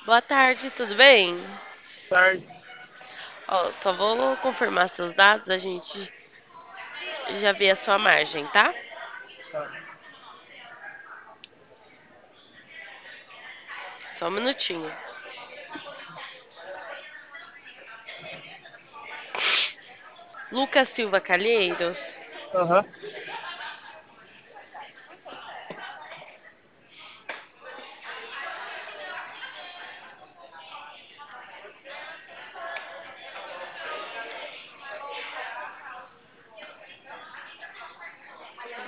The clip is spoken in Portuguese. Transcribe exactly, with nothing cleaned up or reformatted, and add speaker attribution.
Speaker 1: Boa tarde, tudo bem?
Speaker 2: Tarde.
Speaker 1: Ó, só vou confirmar seus dados, a gente já vê a sua margem, tá?
Speaker 2: Tá.
Speaker 1: Só um minutinho. Lucas Silva Calheiros.
Speaker 2: Aham.